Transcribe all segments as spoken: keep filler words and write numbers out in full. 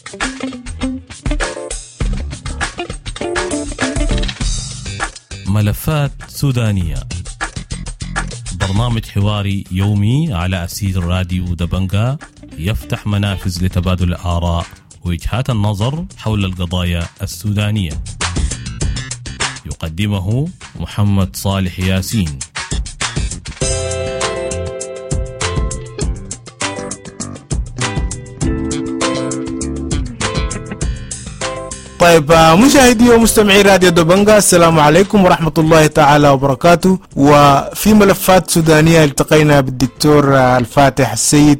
ملفات سودانية، برنامج حواري يومي على أسير راديو دبنجا يفتح منافذ لتبادل الآراء ووجهات النظر حول القضايا السودانية. يقدمه محمد صالح ياسين. طيب مشاهدي ومستمعي راديو دبنجا، السلام عليكم ورحمة الله تعالى وبركاته. وفي ملفات سودانية التقينا بالدكتور الفاتح السيد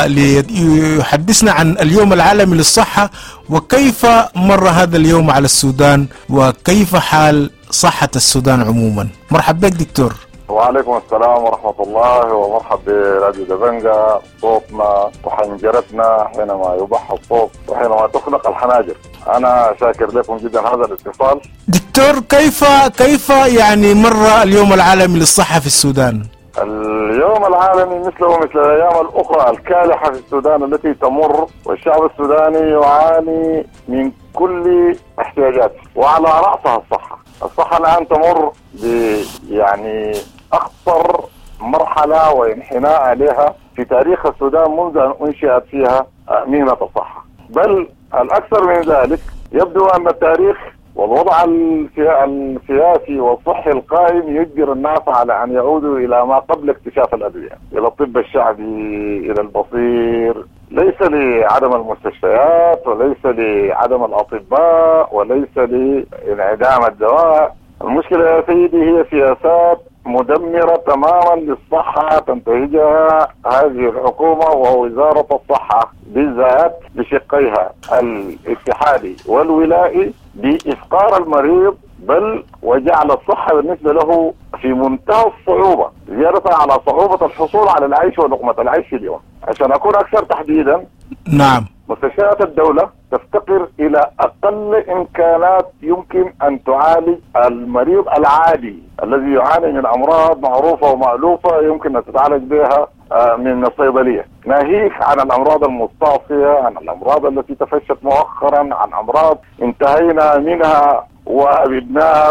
ليحدثنا عن اليوم العالمي للصحة وكيف مر هذا اليوم على السودان وكيف حال صحة السودان عموما. مرحبا بك دكتور. وعليكم السلام ورحمة الله ومرحبا براديو دبنجا. صوتنا وحنجرتنا حينما يبح الصوت وحينما تخنق الحناجر. أنا شاكر لكم جدا هذا الاتصال. دكتور، كيف كيف يعني مر اليوم العالمي للصحة في السودان؟ اليوم العالمي مثله مثل الأيام الأخرى الكالحة في السودان التي تمر، والشعب السوداني يعاني من كل احتياجاته وعلى رأسها الصحة. الصحة الآن تمر ب يعني أخطر مرحلة وانحناء عليها في تاريخ السودان منذ أن أنشئت فيها مهنة الصحة. بل الأكثر من ذلك، يبدو أن التاريخ والوضع السياسي والصحي القائم يجبر الناس على أن يعودوا إلى ما قبل اكتشاف الأدوية، إلى الطب الشعبي، إلى البصير، ليس لعدم المستشفيات وليس لعدم الأطباء وليس لانعدام الدواء. المشكلة يا سيدي هي سياسات مدمرة تماما للصحة تنتهجها هذه الحكومة ووزارة الصحة بالذات بشقيها الاتحادي والولائي بإفقار المريض، بل وجعل الصحة بالنسبة له في منتهى الصعوبة، زيادة على صعوبة الحصول على العيش ولقمة العيش اليوم. عشان أكون أكثر تحديدا، نعم، مستشفيات الدولة تفتقر إلى أقل إمكانات يمكن أن تعالج المريض العادي الذي يعاني من أمراض معروفة ومألوفة يمكن أن تتعالج بها من الصيدلية، ناهيك عن الأمراض المستعصية، عن الأمراض التي تفشت مؤخرا، عن أمراض انتهينا منها وأبدناها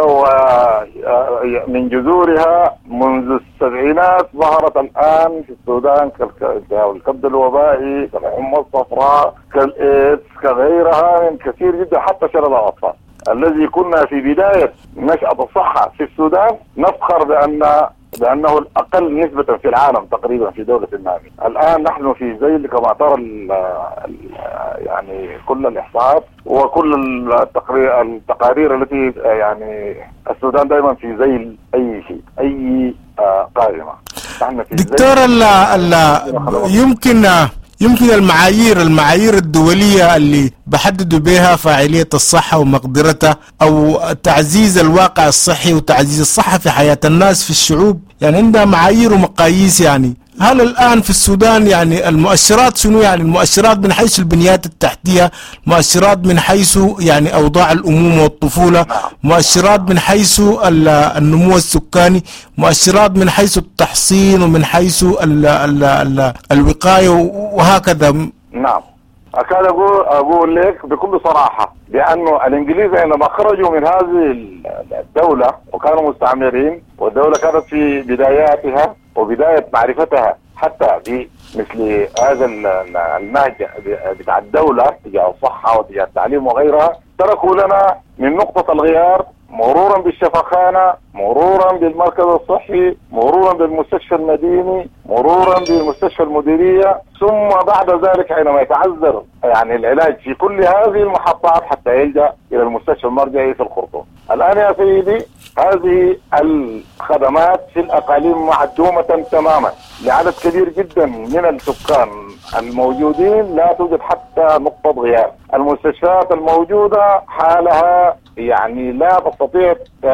ومن جذورها منذ السبعينات. ظهرت الآن في السودان كالكبد الوبائي، كالحمى الصفراء، كالإيدز، كغيرها من كثير جدا، حتى شلل الأطفال الذي كنا في بداية نشأة الصحة في السودان نفخر بأن بأنه الأقل نسبة في العالم تقريبا في دولة النامي. الآن نحن في زي كما ترى ال ال يعني كل الإحصاءات وكل التقرير التقارير التي يعني السودان دائما في زي أي شيء، أي قائمة. دكتور، لا لا يمكن يمكن المعايير المعايير الدولية اللي بحددوا بها فاعلية الصحة ومقدرتها أو تعزيز الواقع الصحي وتعزيز الصحة في حياة الناس في الشعوب، يعني عندها معايير ومقاييس. يعني هل الآن في السودان يعني المؤشرات شنو؟ يعني المؤشرات من حيث البنيات التحتية، مؤشرات من حيث يعني أوضاع الأمومة والطفولة، مؤشرات من حيث النمو السكاني، مؤشرات من حيث التحصين ومن حيث ال ال ال الوقاية وهكذا. نعم، أكاد أقول أقول لك بكل صراحة بأنه الإنجليز عندما خرجوا من هذه الدولة وكانوا مستعمرين، والدولة كانت في بداياتها وبداية معرفتها حتى بمثل هذا النهج بتاع الدولة تجاه الصحة وتجاه التعليم وغيرها، تركوا لنا من نقطة الغيار مرورا بالشفخانة، مرورا بالمركز الصحي، مرورا بالمستشفى المديني، مرورا بالمستشفى المديرية، ثم بعد ذلك حينما يتعذر يعني العلاج في كل هذه المحطات حتى يلجأ إلى المستشفى المرجعي في الخرطوم. الآن يا سيدي هذه الخدمات في الأقاليم معدومة تماما لعدد كبير جدا من السكان الموجودين، لا توجد حتى نقطة غياب. المستشفيات الموجودة حالها يعني لا تستطيع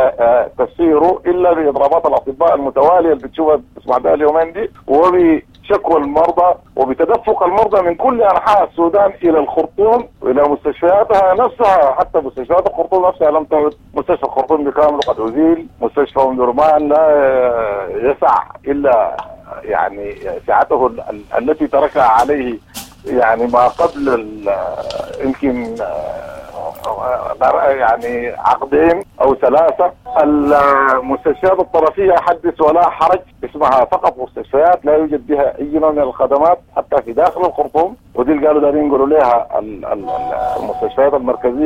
تفسيره إلا بإضرابات الأطباء المتوالية اللي بتشوفها تسمع بها اليومين دي، وبشكوى المرضى وبتدفق المرضى من كل أنحاء السودان إلى الخرطوم وإلى مستشفياتها نفسها. حتى مستشفيات الخرطوم نفسها لم تعد. مستشفى الخرطوم بكامل قد أزيل، مستشفى أم درمان لا يسع إلا يعني سعته التي تركها عليه يعني ما قبل يمكن يعني عقدين او ثلاثه المستشفيات الطرفيه حدث ولا حرج، اسمها فقط مستشفيات لا يوجد بها اي نوع من الخدمات حتى في داخل الخرطوم، ودي اللي قالوا دارين يقولوا لها المستشفيات المركزيه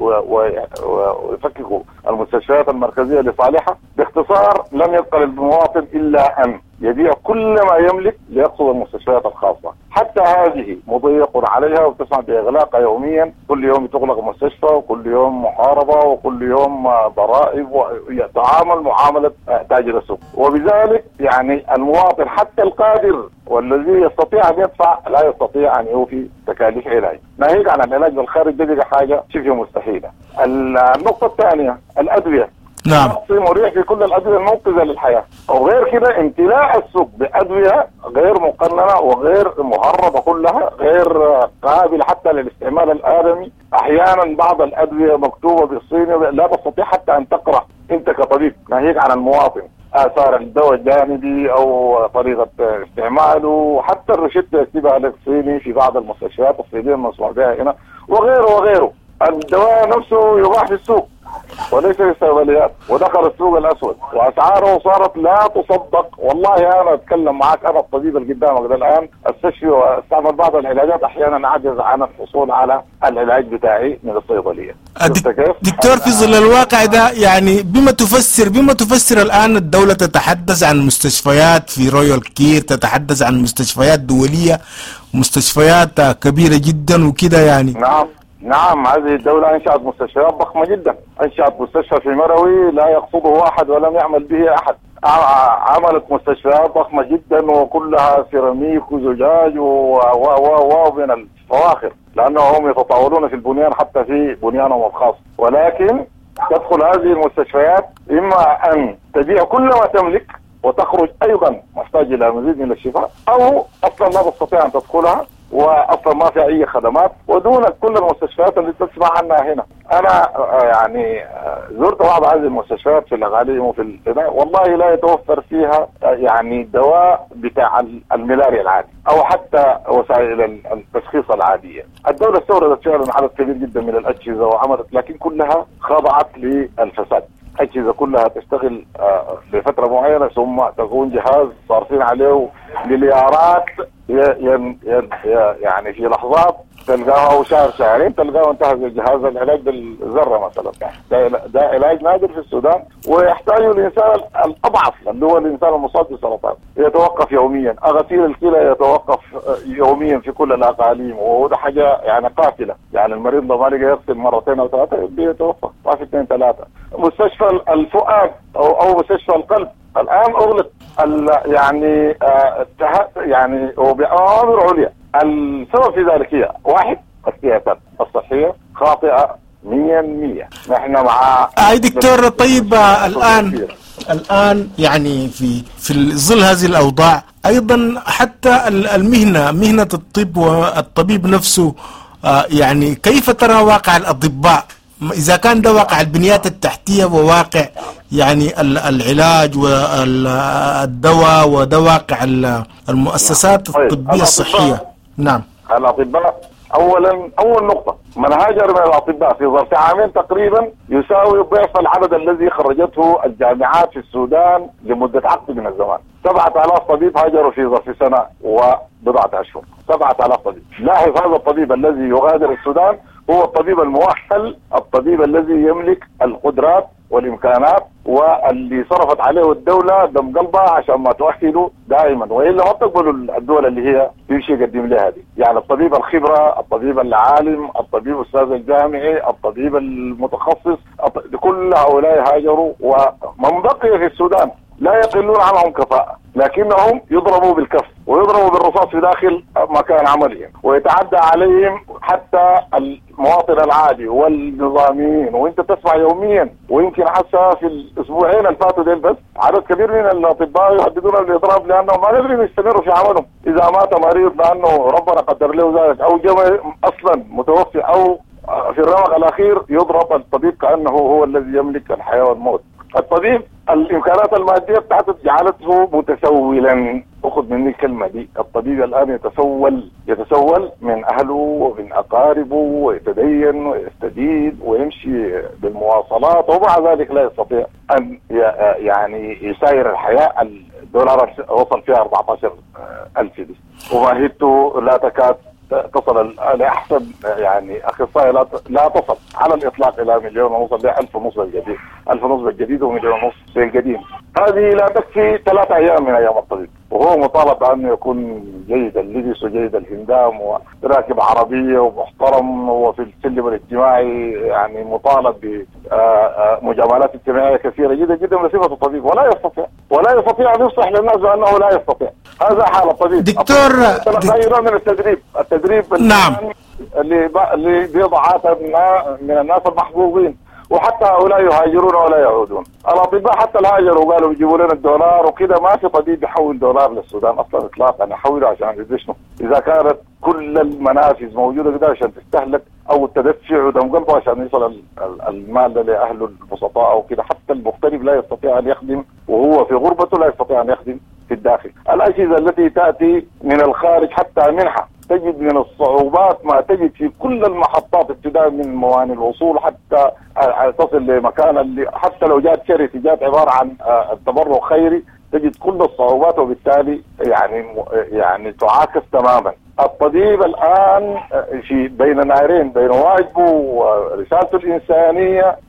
ويفككوا المستشفيات المركزيه لصالحها. باختصار لم يبقى للمواطن الا ان يبيع كل ما يملك ليقصد المستشفيات الخاصه، حتى هذه مضيق عليها وتسمع باغلاقها يوميا، كل يوم تغلق مستشفى وكل يوم محاربه وكل يوم ضرائب ويتعامل معامله تاجر السوق، وبذلك يعني المواطن حتى القادر والذي يستطيع ان يدفع لا يستطيع ان يوفي تكاليف علاج، ناهيك عن العلاج بالخارج دي حاجه شبه مستحيله. النقطه الثانيه الادويه، نعم مريح في كل الادويه المنقذه للحياه، وغير كده امتلاء السوق بادويه غير مقننه وغير مهربه كلها، غير قابله حتى للاستعمال الادمي. احيانا بعض الادويه مكتوبه بالصيني لا تستطيع حتى ان تقرا انت كطبيب، ناهيك عن المواطن اثار الدواء الجانبي او طريقه استعماله، حتى الروشته يكتبها لك صيني في بعض المستشفيات الصينيه المسموح بها هنا، وغيره وغيره. الدواء نفسه يباع في السوق وليس في الصيدليات، ودخل السوق الاسود واسعاره صارت لا تصدق. والله انا اتكلم معك، انا الطبيب اللي قدامك ده الان استشفي واستعمل بعض العلاجات، احيانا اعجز عن الحصول على العلاج بتاعي من الصيدليه. دكتور في ظل الواقع ده يعني بما تفسر بما تفسر الان الدوله تتحدث عن مستشفيات في رويال كير، تتحدث عن مستشفيات دوليه، مستشفيات كبيره جدا وكده يعني. نعم نعم، هذه الدولة أنشأت مستشفيات ضخمة جدا، أنشأت مستشفى في مروي لا يقصده أحد ولم يعمل به أحد، عملت مستشفيات ضخمة جدا وكلها سيراميك وزجاج و و من الفواخر، لأنهم يتطاولون في البنيان حتى في بنيانهم الخاص. ولكن تدخل هذه المستشفيات إما أن تبيع كل ما تملك وتخرج أيضا محتاج إلى مزيد من الشفاء، أو أصلا لا تستطيع أن تدخلها واصلا ما في اي خدمات، ودون كل المستشفيات اللي تسمع عنها هنا. انا يعني زرت بعض هذه المستشفيات في الاغاليم وفي البناء، والله لا يتوفر فيها يعني الدواء بتاع الملاريا العادي او حتى وسائل التشخيص العاديه. الدوله استوردت فعلا عدد كبير جدا من الاجهزه وعملت، لكن كلها خضعت للفساد. اجهزه كلها تشتغل لفتره معينه ثم تكون جهاز صارفين عليه مليارات، يعني في لحظات تلقاها او شهر شهرين تلقاه انتهى جهاز العلاج بالذره مثلا. ده, ده علاج نادر في السودان ويحتاج الانسان الاضعف اللي هو الانسان المصاب بالسرطان يتوقف يوميا، غسيل الكلى يتوقف يوميا في كل الاقاليم، وده حاجه يعني قاتله. يعني المريض لو ما لقى يغسل مرتين او ثلاثه بيتوفى، ما في اثنين ثلاثه. مستشفى الفؤاد او او مستشفى القلب الان اغلق يعني آه يعني وبأوامر عليا. السبب في ذلك هي واحد، السياسات الصحيه خاطئه مية بالمية. نحن مع اي دكتور. طيب الان الان يعني في في ظل هذه الاوضاع ايضا حتى المهنه مهنه الطب والطبيب نفسه آه يعني كيف ترى واقع الاطباء؟ إذا كان ده واقع البنيات التحتية وواقع يعني العلاج والدواء وده واقع المؤسسات الطبية الصحية. نعم. الأطباء أولا أول نقطة من هاجر من الأطباء في ظرف عامين تقريبا يساوي ضعف العدد الذي خرجته الجامعات في السودان لمدة عقد من الزمان. سبعة آلاف طبيب هاجروا في ظرف سنة وبضعة أشهر. سبعة آلاف طبيب. لاحظ هذا الطبيب الذي يغادر السودان هو الطبيب المؤهل، الطبيب الذي يملك القدرات والامكانات واللي صرفت عليه الدوله دم قلبها عشان ما تؤهله دائما، والا ما تقبل الدول اللي هي يمشي يقدم لها دي. يعني الطبيب الخبره، الطبيب العالم، الطبيب الاستاذ الجامعي، الطبيب المتخصص، كل هؤلاء هاجروا، ومن بقي في السودان لا يقلون عنهم كفاءة، لكنهم يضربوا بالكف ويضربوا بالرصاص في داخل مكان عملهم، ويتعدى عليهم حتى المواطن العادي والنظاميين. وانت تسمع يوميا ويمكن حتى في الاسبوعين الفاتوا ديل بس عدد كبير من الاطباء يهددون بالاضراب لانهم ما قادرين يستمروا في عملهم. اذا مات مريض لانه ربنا قدر له ذلك او جمع اصلا متوفي او في الرمق الاخير يضرب الطبيب كانه هو الذي يملك الحياه والموت. الطبيب الامكانات الماديه بتاعته جعلته متسولا أخذ مني الكلمة دي، الطبيب الآن يتسول يتسول من أهله ومن أقاربه ويتدين ويستدين ويمشي بالمواصلات، ومع ذلك لا يستطيع أن يعني يساير الحياة. الدولار وصل فيها أربعة عشر ألف دي، وماهيته لا تكاد تصل لأحسن يعني أخصائي لا لا تصل على الإطلاق إلى مليون ونص، لا ألف ونص الجديد، ألف ونص الجديد ومليون ونص القديم. هذه لا تكفي ثلاثة أيام من أيام الطبيب، وهو مطالب بأنه يكون جيد اللبس وجيد الهندام وراكب عربية ومحترم وفي السلم الاجتماعي، يعني مطالب بمجاملات اجتماعية كثيرة جدا جدا بصفة الطبيب، ولا يستطيع ولا يستطيع أن يصلح للناس بأنه لا يستطيع. هذا حال الطبيب. دكتور غير من التدريب التدريب نعم اللي اللي بيضع من الناس المحظوظين، وحتى هؤلاء يهاجرون ولا يعودون. الاطباء حتى الهاجروا وقالوا بيجيبوا لنا الدولار وكذا، ما في طبيب يحول دولار للسودان اصلا اطلاقا، يحوله عشان يدري شنو؟ اذا كانت كل المنافذ موجوده كده عشان تستهلك او التدفع ودم قلبه عشان يصل المال لاهله البسطاء او كده، حتى المغترب لا يستطيع ان يخدم وهو في غربته، لا يستطيع ان يخدم في الداخل. الاجهزه التي تاتي من الخارج حتى منحه تجد من الصعوبات ما تجد في كل المحطات، ابتداء من موانئ الوصول حتى تصل لمكان اللي حتى لو جات شركه جات عباره عن التبرع خيري، تجد كل الصعوبات، وبالتالي يعني يعني تعاكس تماما. الطبيب الان في بين نارين، بين واجبه ورسالته الانسانيه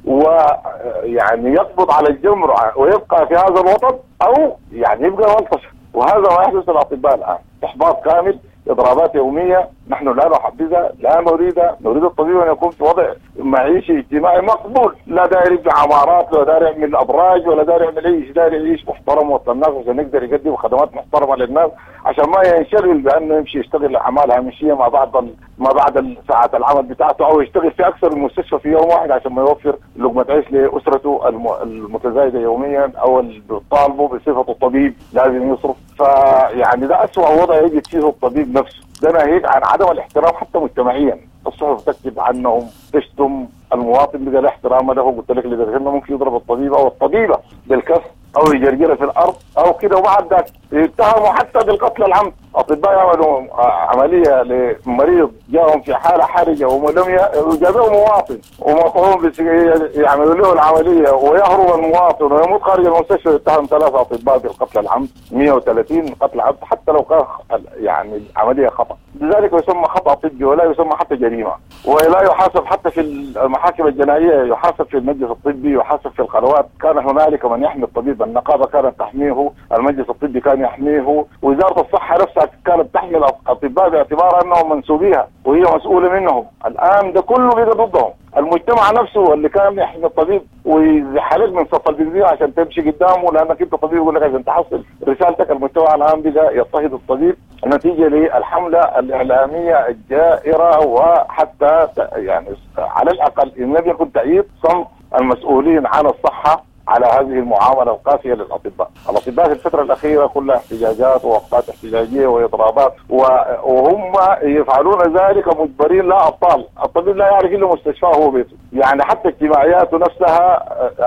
ويعني يقبض على الجمر ويبقى في هذا الوطن، او يعني يبقى ملطشه، وهذا ما يحدث للاطباء الان، احباط كامل، اضرابات يوميه، نحن لا نحبذها لا نريدها. نريد الطبيب ان يكون في وضع معيشي اجتماعي مقبول، لا داير يبني عمارات ولا داير يعمل ابراج ولا داير يعمل اي شيء، داير يعيش محترم وسط الناس عشان يقدر يقدم خدمات محترمه للناس، عشان ما ينشغل بانه يمشي يشتغل اعمال هامشيه ما بعد ما بعد ساعات العمل بتاعته، او يشتغل في اكثر من مستشفى في يوم واحد عشان ما يوفر لقمه عيش لاسرته المتزايده يوميا، او اللي بيطالبوا بصفه الطبيب لازم يصرف. فيعني ده اسوء وضع يجد فيه الطبيب نفسه، ده ناهيك عن عدم الاحترام حتى مجتمعيا. الصحف تكتب عنهم، تشتم المواطن بقى لا احترام له، قلت لك لدرجه ممكن يضرب الطبيب او الطبيبه بالكف او يجرجرها في الارض او كده، وبعد ذاك يتهموا حتى بالقتل العمد. اطباء يعملوا عمليه لمريض جاهم في حاله حرجه ولم يجابوه مواطن ومطعوم يعملوا له العمليه ويهرب المواطن ويموت خارج المستشفى، يتهم ثلاثه اطباء بالقتل العمد، مئة وثلاثين قتل عمد حتى لو كان يعني عمليه خطا، لذلك يسمى خطا طبي ولا يسمى حتى جريمه، ولا يحاسب حتى في المحاكم الجنائيه، يحاسب في المجلس الطبي، يحاسب في القنوات. كان هنالك من يحمي الطبيب، النقابه كانت تحميه، المجلس الطبي كان يحميه، وزاره الصحه نفسها كانت تحمي الاطباء باعتبار انهم منسوبيها وهي مسؤوله منهم. الان ده كله بقى ضدهم. المجتمع نفسه اللي كان يحمي الطبيب ويحرق من صف البنزين عشان تمشي قدامه لانك انت طبيب، يقول لك عشان تحصل رسالتك، المجتمع الان بقى يضطهد الطبيب نتيجه للحمله الاعلاميه الجائره، وحتى يعني على الاقل ان لم يكن تأييد صمت المسؤولين عن الصحه على هذه المعامله القاسيه للاطباء. الاطباء في الفتره الاخيره كلها احتجاجات ووقفات احتجاجيه واضرابات، وهم يفعلون ذلك مجبرين لا ابطال. الطبيب لا يعرف الا مستشفاه هو بيته، يعني حتى اجتماعياته نفسها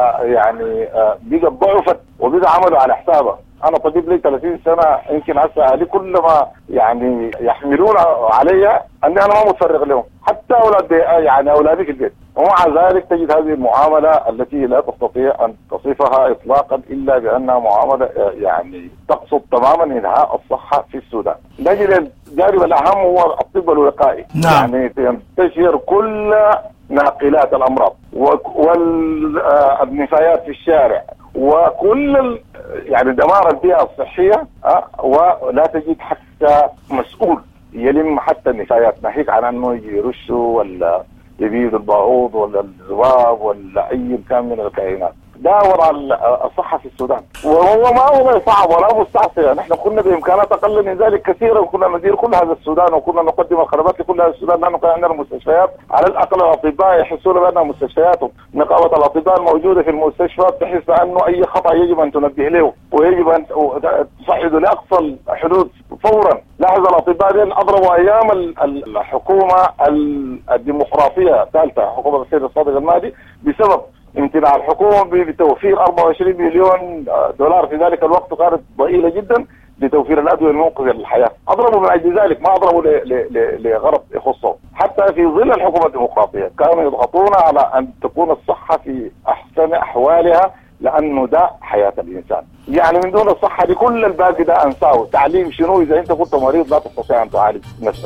يعني بقى ضعفت وبقى عملوا على حسابه. انا طبيب لي ثلاثين سنه، يمكن هسه اهلي كل ما يعني يحملون علي اني انا ما متفرغ لهم، حتى اولاد يعني اولادي في البيت، ومع ذلك تجد هذه المعامله التي لا تستطيع ان تصفها اطلاقا الا بانها معامله يعني تقصد تماما انهاء الصحه في السودان. نجي للجانب الاهم هو الطب الوقائي، نعم. يعني تنتشر كل ناقلات الامراض والنفايات في الشارع وكل يعني دمار البيئة الصحية، أه ولا تجد حتى مسؤول يلم حتى النفايات، ناهيك عن انه يرشوا ولا يبيدوا البعوض ولا الذباب ولا اي كان من الكائنات. ده وضع الصحة في السودان، وهو ما هو صعب ولا مستعصي. نحن كنا بامكانات اقل من ذلك كثيرا، وكنا ندير كل هذا السودان وكنا نقدم الخدمات لكل هذا السودان، لانه كان عندنا مستشفيات على الاقل الاطباء يحسون بانها مستشفياتهم. نقابة الاطباء الموجودة في المستشفيات تحس انه اي خطأ يجب ان تنبه له ويجب ان تصعده لاقصى الحدود فورا. لاحظ الاطباء دين اضربوا ايام الحكومة الديمقراطية الثالثة، حكومة السيد الصادق المهدي، بسبب امتناع الحكومة بتوفير أربعة وعشرين مليون دولار في ذلك الوقت، كانت ضئيلة جدا، لتوفير الادويه المنقذه للحياه، اضربوا من اجل ذلك، ما اضربوا لغرض يخصهم. حتى في ظل الحكومه الديمقراطيه كانوا يضغطون على ان تكون الصحه في احسن احوالها، لانه ده حياه الانسان. يعني من دون الصحه لكل الباقي ده انساه. تعليم شنو اذا انت كنت مريض لا تستطيع ان تعالج نفسك؟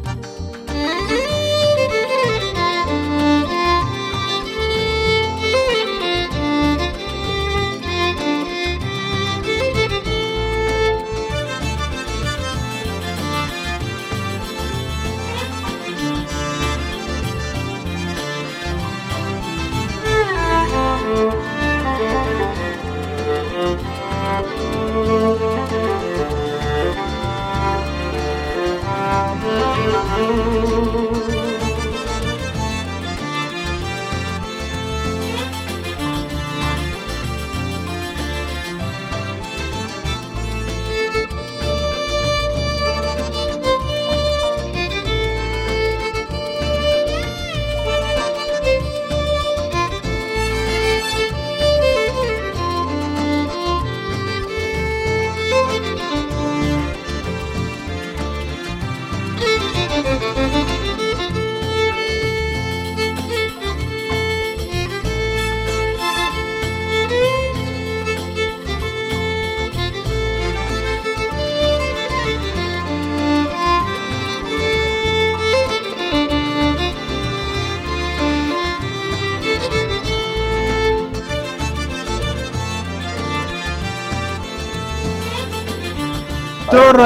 دكتور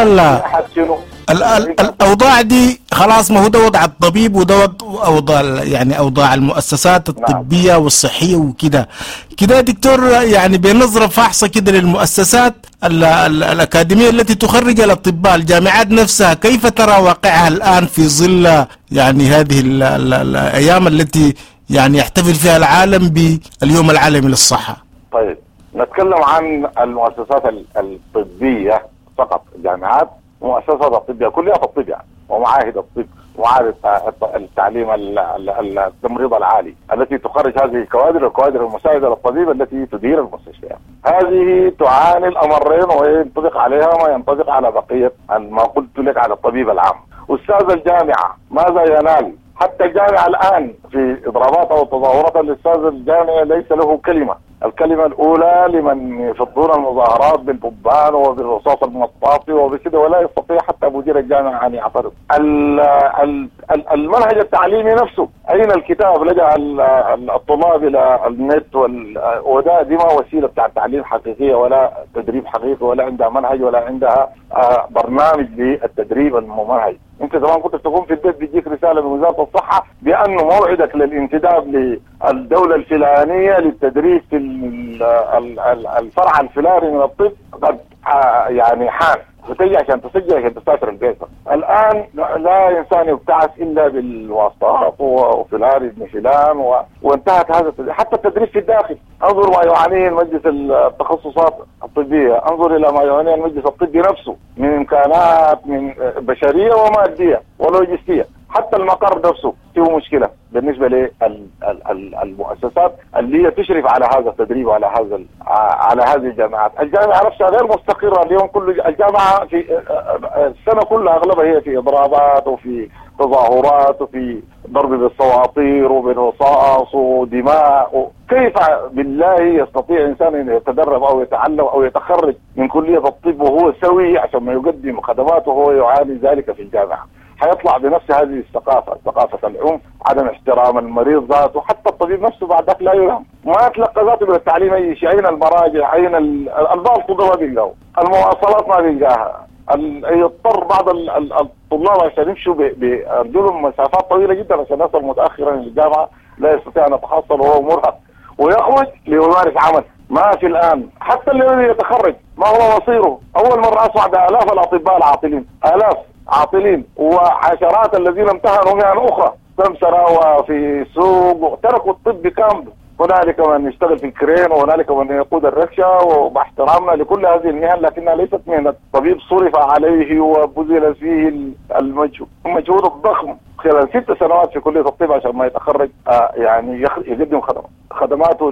الاوضاع دي خلاص، ما هو ده وضع الطبيب وده اوضاع يعني اوضاع المؤسسات الطبيه والصحيه وكده كده. دكتور يعني بنظره فاحصه كده للمؤسسات ال ال الاكاديميه التي تخرج الاطباء، الجامعات نفسها، كيف ترى واقعها الان في ظل يعني هذه ال ال الايام التي يعني يحتفل فيها العالم باليوم العالمي للصحه؟ طيب نتكلم عن المؤسسات الطبيه فقط، الجامعات ومؤسسات الطبيه كلها الطب يعني، ومعاهد الطب ومعاهد التعليم التمريض العالي التي تخرج هذه الكوادر والكوادر المساعده للطبيب التي تدير المستشفيات. هذه تعاني الامرين وينطبق عليها ما ينطبق على بقيه ما قلت لك على الطبيب العام. استاذ الجامعه ماذا ينال؟ حتى الجامعه الان في اضرابات او تظاهرات الاستاذ الجامعي ليس له كلمه. الكلمة الأولى لمن يفضون المظاهرات بالببان وبالرصاص المطاطي وبكده، ولا يستطيع حتى مدير الجامعة أن يعترض. المنهج التعليمي نفسه، أين الكتاب؟ لجأ الطلاب إلى النت، وده دي ما وسيلة بتاع تعليم حقيقية ولا تدريب حقيقي، ولا عندها منهج ولا عندها برنامج للتدريب الممنهج. انت زمان كنت تقوم في البيت بيجيك رساله من وزاره الصحه بانه موعدك للانتداب للدوله الفلانيه للتدريس في الفرع الفلاني من الطب قد يعني حان، فتجي عشان تسجل عشان تسافر البيت. الان لا انسان يبتعث الا بالواسطات وفلان ابن فلان و... وانتهت هذا التدريس. حتى التدريس في الداخل، انظر ما يعانيه المجلس التخصصات الطبيه، انظر الى ما يعانيه المجلس الطبي نفسه من امكانات من بشريه وماديه ولوجستيه. حتى المقر نفسه فيه مشكله بالنسبه للمؤسسات اللي هي تشرف على هذا التدريب وعلى هذا على هذه الجامعات. الجامعه نفسها غير مستقره اليوم، كل الجامعه في السنه كلها اغلبها هي في اضرابات وفي تظاهرات وفي ضرب بالصواطير وبالرصاص ودماء. كيف بالله يستطيع انسان ان يتدرب او يتعلم او يتخرج من كليه الطب وهو سوي عشان ما يقدم خدمات وهو يعاني ذلك في الجامعه؟ حيطلع بنفس هذه الثقافه، ثقافه العنف، عدم احترام المريض ذاته، حتى الطبيب نفسه بعد ذاك لا يلام، ما تلقى ذاته من التعليم اي شيء. اين المراجع؟ اين البعض ما بيلقاها، المواصلات ما بيلقاها، يضطر بعض الطلاب عشان يمشوا برجلهم مسافات طويله جدا عشان يصل متاخرا للجامعه، لا يستطيع ان يتحصل وهو مرهق، ويخرج ليمارس عمل. ما في الان حتى الذي يتخرج ما هو مصيره. اول مره اسمع بالاف الاطباء العاطلين، الاف عاطلين، وعشرات الذين امتهنوا مهن اخرى سمسرة وفي سوق تركوا الطب كامل. هنالك من يشتغل في الكرين وهنالك من يقود الركشة، ومع احترامنا لكل هذه المهن لكنها ليست مهنة الطبيب صرف عليه وبذل فيه المجهود الضخم خلال ست سنوات في كلية الطب عشان ما يتخرج آه يعني يقدم خدمات خدماته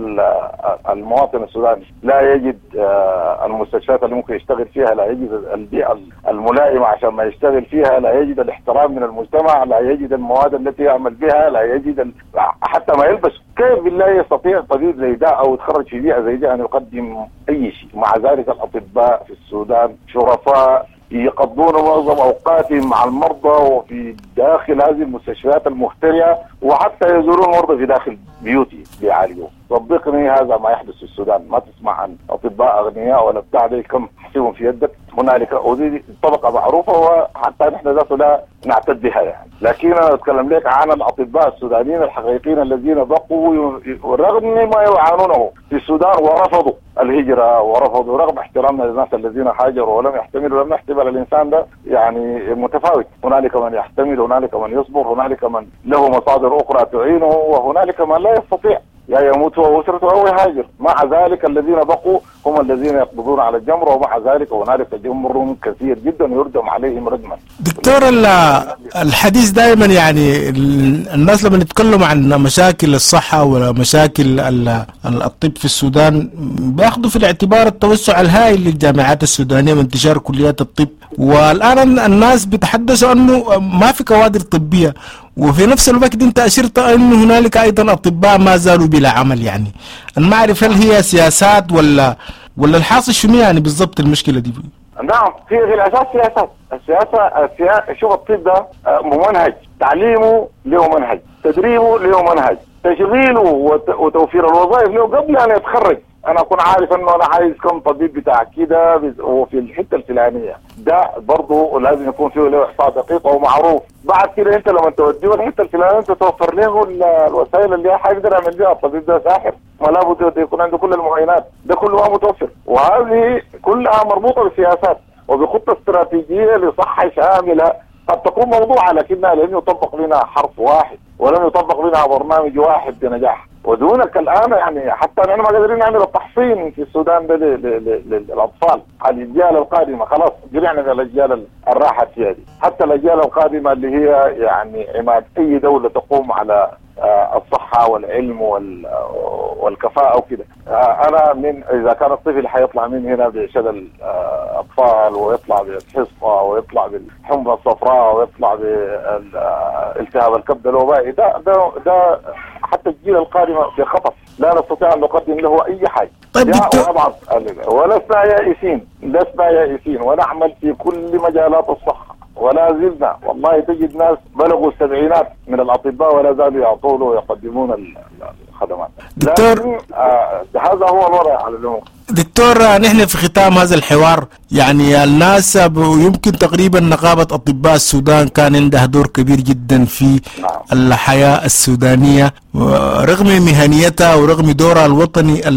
للمواطن السوداني، لا يجد المستشفيات اللي ممكن يشتغل فيها، لا يجد البيئة الملائمة عشان ما يشتغل فيها، لا يجد الاحترام من المجتمع، لا يجد المواد التي يعمل بها، لا يجد حتى ما يلبس. كيف بالله يستطيع طبيب زي ده او يتخرج في بيئة زي دي ان يقدم اي شيء؟ مع ذلك الاطباء في السودان شرفاء يقضون معظم اوقاتهم مع المرضى وفي داخل هذه المستشفيات المخترعه، وحتى يزورون المرضى في داخل بيوتي بيعالجوا. صدقني هذا ما يحدث في السودان، ما تسمع عن اطباء اغنياء ولا بتاع ده كم حسيبهم في يدك. هنالك ودي طبقه معروفه وحتى نحن ذاته لا نعتد بها يعني. لكن انا اتكلم لك عن الاطباء السودانيين الحقيقيين الذين بقوا رغم ما يعانونه في السودان ورفضوا الهجره ورفضوا رغم احترامنا للناس الذين هاجروا ولم يحتملوا. لم نحتمل الانسان ده يعني متفاوت، هنالك من يحتمل، هنالك من يصبر، هنالك من له مصادر اخرى تعينه، وهنالك من لا يستطيع يا يموت هو واسرته او يهاجر. مع ذلك الذين بقوا هم الذين يقبضون على الجمر، ومع ذلك هنالك جمر كثير جدا يردم عليهم ردما. دكتور الحديث دائما يعني الناس لما يتكلموا عن مشاكل الصحة ومشاكل الطب في السودان بياخذوا في الاعتبار التوسع الهائل للجامعات السودانية وانتشار كليات الطب، والآن الناس بيتحدثوا أنه ما في كوادر طبية، وفي نفس الوقت انت اشرت انه هنالك ايضا اطباء ما زالوا بلا عمل. يعني انا ما اعرف هل هي سياسات ولا ولا الحاصل شنو يعني بالضبط المشكله دي؟ نعم، في في الاساس سياسات. السياسه السياسه شوف الطب ده ممنهج، تعليمه له منهج، تدريبه له منهج، تشغيله وتوفير الوظائف له قبل ان يتخرج. انا اكون عارف انه انا عايز كم طبيب بتاع كده وفي الحته الفلانيه، ده برضه لازم يكون فيه له احصاء دقيق ومعروف. بعد كده انت لما توديه الحته الفلانيه انت توفر له الوسائل اللي حيقدر يعمل بها. الطبيب ده ساحر، ما لابد يكون عنده كل المعينات، ده كله ما متوفر. وهذه كلها مربوطه بالسياسات وبخطه استراتيجيه لصحه شامله قد تكون موضوعه، لكنها لم يطبق لنا حرف واحد ولم يطبق لنا برنامج واحد بنجاح. ودونك الان يعني حتى نحن ما قادرين نعمل التحصين في السودان ده للاطفال الاجيال القادمه. خلاص جرينا من الاجيال الراحه فيها دي، حتى الاجيال القادمه اللي هي يعني عماد اي دوله تقوم على الصحه والعلم والكفاءه وكده. انا من اذا كان الطفل حيطلع من هنا بشلل الاطفال ويطلع بالحصه ويطلع بالحمى الصفراء ويطلع بالالتهاب الكبد الوبائي، ده ده ده حتى الجيل القادم في خطر، لا نستطيع ان نقدم له اي حاجه. طيب ولسنا يائسين، لسنا يائسين ونعمل في كل مجالات الصحه ولا زلنا. والله تجد ناس بلغوا السبعينات من الاطباء ولا زالوا يعطون ويقدمون الخدمات. دكتور آه هذا هو الوضع على العموم. دكتور نحن في ختام هذا الحوار يعني الناس يمكن تقريبا نقابة أطباء السودان كان عندها دور كبير جدا في نعم. الحياة السودانية رغم مهنيتها ورغم دورها الوطني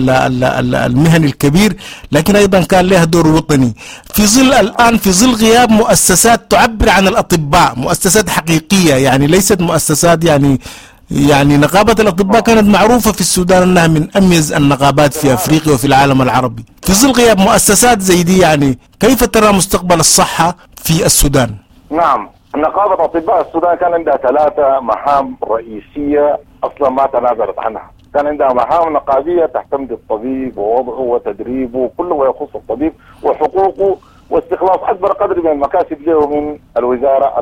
المهني الكبير، لكن أيضا كان لها دور وطني في ظل الآن في ظل غياب مؤسسات تعبر عن الأطباء، مؤسسات حقيقية يعني ليست مؤسسات يعني يعني نقابة الأطباء كانت معروفة في السودان أنها من أميز النقابات في أفريقيا وفي العالم العربي. في ظل غياب مؤسسات زي دي يعني كيف ترى مستقبل الصحة في السودان؟ نعم، نقابة أطباء السودان كان عندها ثلاثة مهام رئيسية أصلا ما تنازلت عنها. كان عندها مهام نقابية تهتم بالطبيب ووضعه وتدريبه وكل ما يخص الطبيب وحقوقه واستخلاص أكبر قدر من المكاسب له من الوزارة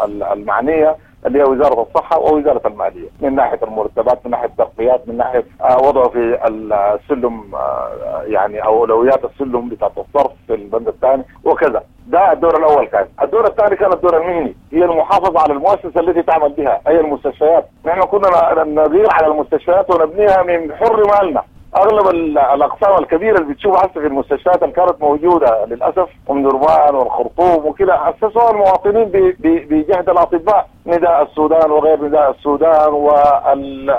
المعنية اللي هي وزارة الصحة ووزارة المالية، من ناحية المرتبات، من ناحية الترقيات، من ناحية وضعه في السلم يعني أولويات السلم بتاعت الصرف في البند الثاني وكذا. ده الدور الأول كان. الدور الثاني كان الدور المهني، هي المحافظة على المؤسسة التي تعمل بها أي المستشفيات. نحن كنا نغير على المستشفيات ونبنيها من حر مالنا. اغلب الاقسام الكبيره اللي بتشوفها هسه في المستشفيات اللي كانت موجوده للاسف ام درمان والخرطوم وكده اسسوها المواطنين بجهد الاطباء، نداء السودان وغير نداء السودان وال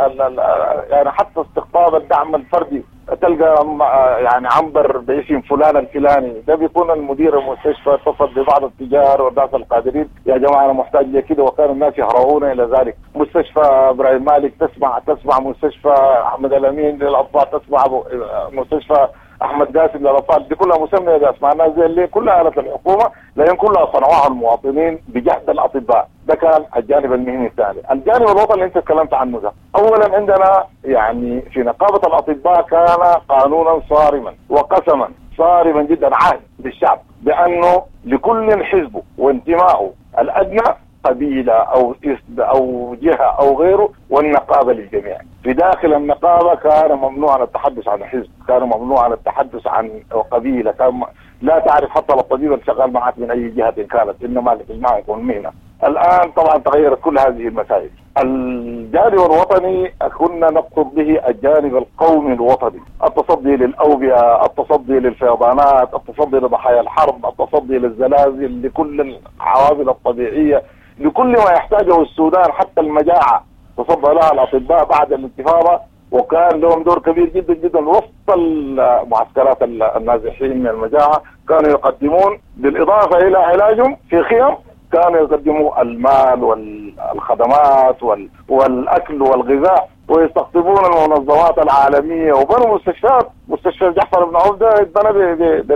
يعني حتى استقطاب الدعم الفردي. تلقى يعني عنبر باسم فلان الفلاني، ده بيكون المدير المستشفى اتصل ببعض التجار والناس القادرين، يا جماعه انا محتاج لكده، وكان الناس يهرعون الى ذلك. مستشفى ابراهيم مالك تسمع تسمع مستشفى احمد الامين للاطفال تسمع مستشفى احمد قاسم للاطفال، دي كلها مسميه باسماء ناس زي اللي كلها آلت الحكومه لان كلها صنعوها المواطنين بجهد الاطباء. ده كان الجانب المهني الثاني. الجانب الوطني اللي انت تكلمت عنه ده، اولا عندنا يعني في نقابه الاطباء كان قانونا صارما وقسما صارما جدا عهد بالشعب بانه لكل حزبه وانتمائه الادنى قبيله او اسم او جهه او غيره، والنقابه للجميع. في داخل النقابه كان ممنوع التحدث عن حزب، كان ممنوع التحدث عن قبيله، كان لا تعرف حتى الطبيب اللي شغال معك من اي جهه كانت، انما الاجتماع يكون مهنه. الان طبعا تغيرت كل هذه المسائل. الجانب الوطني كنا نقصد به الجانب القومي الوطني، التصدي للاوبئه، التصدي للفيضانات، التصدي لضحايا الحرب، التصدي للزلازل، لكل العوامل الطبيعيه، لكل ما يحتاجه السودان، حتى المجاعه تصدى لها الاطباء بعد الانتفاضه، وكان لهم دور كبير جدا جدا وسط المعسكرات النازحين من المجاعه. كانوا يقدمون بالاضافه الى علاجهم في خيام، كانوا يقدموا المال والخدمات والاكل والغذاء، ويستقطبون المنظمات العالميه، وبنوا مستشفيات. مستشفى جعفر بن عوف ده اتبنى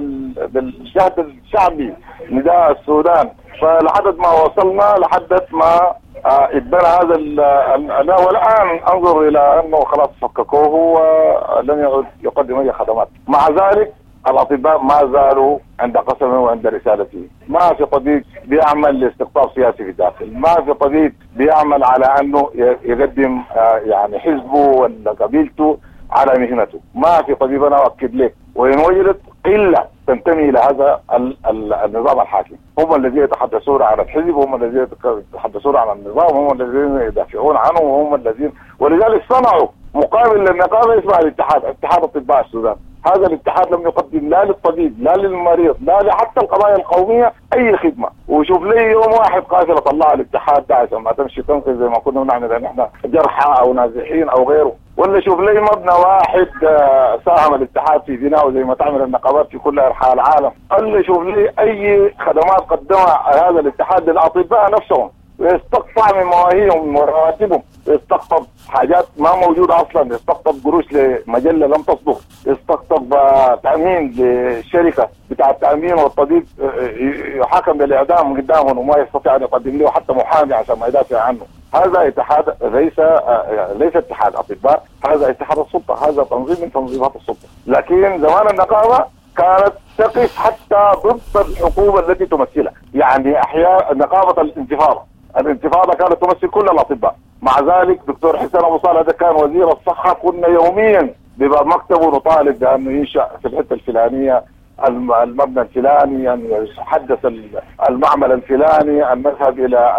بالجهد الشعبي نداء السودان، فلحد ما وصلنا لحد ما اتبنى هذا. انا والان انظر الى انه خلاص فككوه ولم يعد يقدم اي خدمات. مع ذلك الاطباء ما زالوا عند قسمه وعند رسالته. ما في طبيب بيعمل لاستقطاب سياسي في الداخل، ما في طبيب بيعمل على انه يقدم يعني حزبه ولا قبيلته على مهنته. ما في طبيب، انا اؤكد لك، وان وجدت قله تنتمي الى هذا النظام الحاكم. هم الذين يتحدثون عن الحزب، هم الذين يتحدثون عن النظام، هم الذين يدافعون عنه، وهم الذين ولذلك صنعوا مقابل للنقابه اسمها الاتحاد، اتحاد اطباء السودان. هذا الاتحاد لم يقدم لا للطبيب لا للمريض لا حتى القضايا القوميه اي خدمه. وشوف لي يوم واحد قافله طلع الاتحاد ده عشان ما تمشي تنقذ زي ما كنا بنعمل احنا جرحى او نازحين او غيره، ولا شوف لي مبنى واحد ساهم الاتحاد في بناءه زي ما تعمل النقابات في كل انحاء العالم، ولا شوف لي اي خدمات قدمها هذا الاتحاد للاطباء نفسهم، ويستقطع من مواهيهم ورواتبهم، يستقطب حاجات ما موجوده اصلا، يستقطب قروش لمجله لم تصدر، يستقطب تامين لشركه بتاع التامين، والطبيب يحاكم بالاعدام قدامهم وما يستطيع ان يقدم له حتى محامي عشان ما يدافع عنه. هذا اتحاد ليس ليس اتحاد اطباء، هذا اتحاد السلطه، هذا تنظيم من تنظيمات السلطه. لكن زمان النقابه كانت تقف حتى ضد الحكومه التي تمثلها، يعني احياء نقابه الانتفاضه، الانتفاضه كانت تمثل كل الاطباء. مع ذلك دكتور حسين ابو صالح ده كان وزير الصحه، كنا يوميا بباب مكتبه نطالب بانه ينشا في الحته الفلانيه المبنى الفلاني، ان يحدث المعمل الفلاني، ان نذهب الى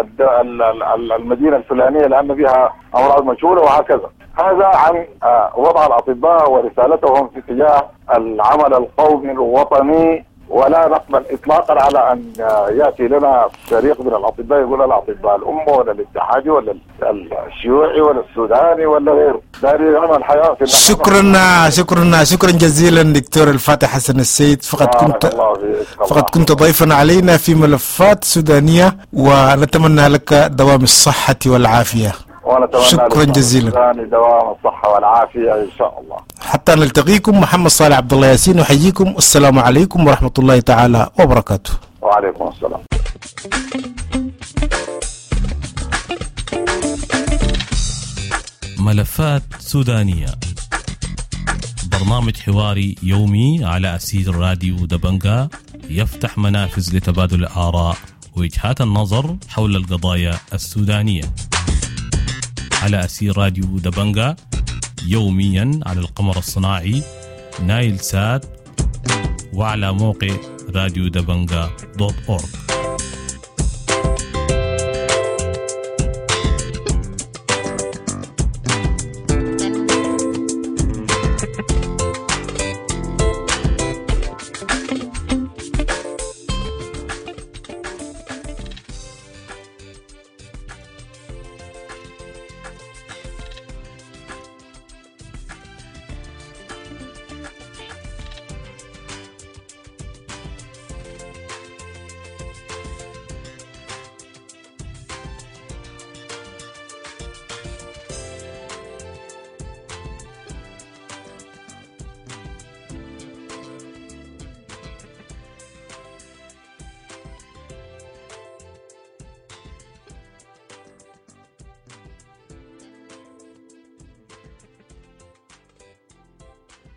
المدينه الفلانيه لان فيها امراض مشهوره، وهكذا. هذا عن وضع الاطباء ورسالتهم في اتجاه العمل القومي الوطني. ولا نقبل اطلاقا على ان ياتي لنا فريق من الاطباء يقول الاطباء الامه ولا الاتحادي ولا الشيوعي ولا السوداني ولا غيره. داري عمل حياه في شكرا شكرا شكرا جزيلا دكتور الفاتح حسن السيد. فقد كنت فقد كنت ضيفا علينا في ملفات سودانيه، ونتمنى لك دوام الصحه والعافيه. شكرا جزيلا. دوام الصحة والعافية إن شاء الله. حتى نلتقيكم. محمد صالح عبد الله ياسين أحييكم، السلام عليكم ورحمة الله تعالى وبركاته. وعليكم السلام. ملفات سودانية، برنامج حواري يومي على أسير راديو دبنجا يفتح منافذ لتبادل الآراء ووجهات النظر حول القضايا السودانية على أسير راديو دبنجا يوميا على القمر الصناعي نايل سات، وعلى موقع راديو دبنجا دوت أورج.